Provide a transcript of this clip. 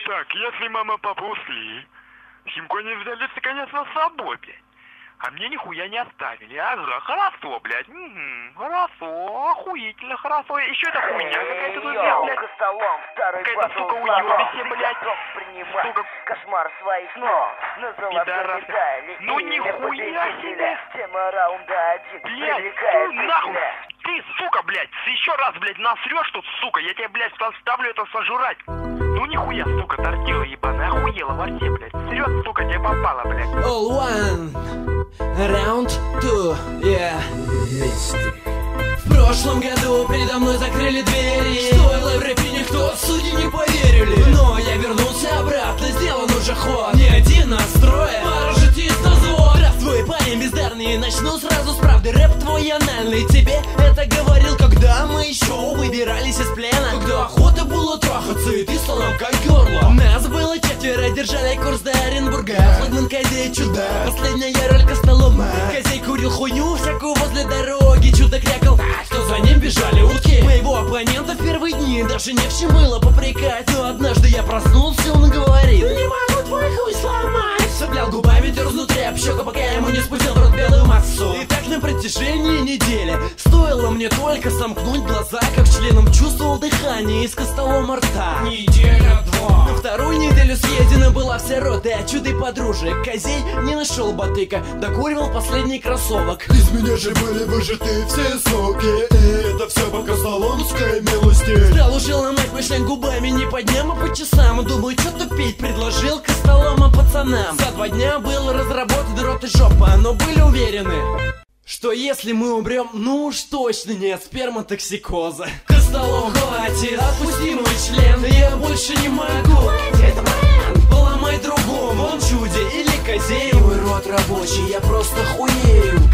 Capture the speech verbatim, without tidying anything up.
Так, если мама папа ушли, Симку они взяли, конечно, с собой, блядь. А мне нихуя не оставили. Ага, хорошо, блядь. Угу, хорошо, охуительно хорошо. Еще это хуйня какая-то тут, блядь. Какая-то, сука, уебище, блядь. Сука. Кошмар своих снов. Пидорас. Ну нихуя себе. Блядь, ты нахуй. Ты, сука, блядь, еще раз, блядь, насрешь тут, сука. Я тебе, блядь, заставлю это сожрать. Ну нихуя, сука, тортила ебаная. Охуела вообще, блядь. Срет, сука, тебе попало, блядь. All one, round two, yeah. В прошлом году передо мной закрыли двери. Стоило в рэпе, никто, судьи не поверили. Но я вернулся обратно, сделан уже ход. Не один настрой, пара житист на звон. Здравствуй, парень бездарный, начну сразу с правды. Рэп твой анальный, тебе это говорил, когда мы еще выбирались из плена. Когда охота было трахаться, и ты стал нам как горло. Нас было четверо, держали курс до Оренбурга. Флагман Козей чудак, последняя роль Костолома. Козей курил хуйню всякую возле дороги. Чудо крякал, что за ним бежали утки. Моего оппонента в первые дни даже не в чем было попрекать. Но однажды я проснулся, он говорит: не могу твой хуй сломать. Соплял губами, тер внутри об щеку, пока я ему не спустил в рот белую массу. И так на протяжении недели. Стоило мне только сомкнуть глаза, как членом чувствовал дыхание из Костолома рта. Неделя-два. На вторую неделю съедена была вся рота от чуды подружек. Козей не нашел батыка, докуривал последний кроссовок. Из меня же были выжаты все соки. И это все по костоломской милости. Стал уже ломать мой член губами не по дням, а по часам. Думаю, что тупить, предложил Костолома пацанам. За два дня был разработан рот и жопа, но были уверены, что если мы умрем, ну уж точно не от сперматоксикоза. Костолом, хватит, отпусти мой член, я больше не могу. Это бренд, поломай другому, он чуде или Козей. Мой рот рабочий, я просто хуею.